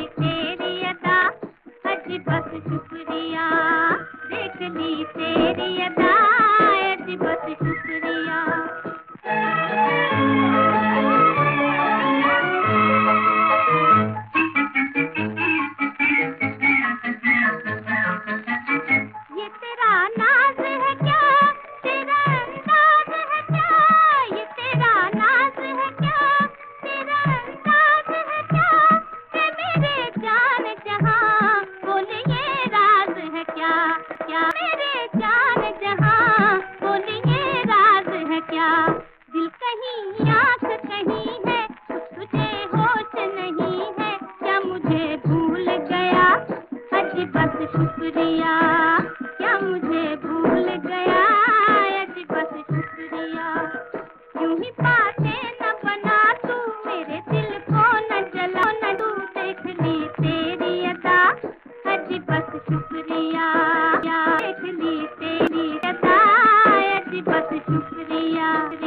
ली तेरी अदा, अजी बस शुक्रिया। देख ली तेरी अदा, अजी बस शुक्रिया। ये तेरा नाज है क्या, तेरा अंदाज है क्या, ये तेरा नाज है क्या, तेरा अंदाज है क्या, है मेरे जान जहां, बोल ये राज है क्या, क्या मेरे जान जहां, बोल ये राज है क्या। दिल कहीं आंख कहीं है, तुझे होश नहीं है, क्या मुझे भूल गया, अजी बस शुक्रिया। क्या मुझे भूल गया, अजी बस शुक्रिया। यूं ही बातें न बना तू, मेरे दिल को न जला न तू, देख ली तेरी अदा, अजी बस शुक्रिया। देख ली तेरी अदा, अजी बस शुक्रिया।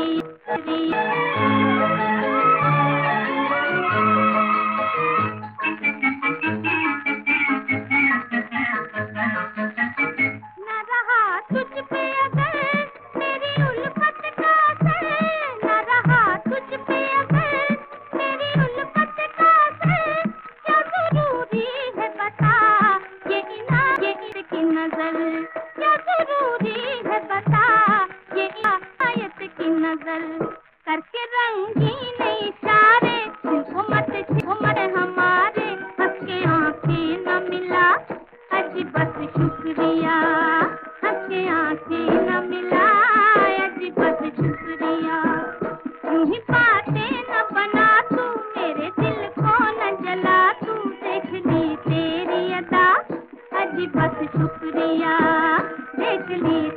न रहा तुझ पे अगर मेरी उल्फत का असर, न रहा तुझ पे अगर मेरी उल्फत का असर, क्या जरूरी है बता ये इनायत की नजर, क्या जरूरी है बता ये इनायत की नजर। करके रंगीन इशारे दिल को मत हमारे, हंस के आंखें न मिला, अजी बस शुक्रिया। हंस के आंखें न मिला, अजी बस शुक्रिया। यूं ही बातें न बना तू, मेरे दिल को न जला तू, देख ली तेरी अदा, अजी बस शुक्रिया। देख ली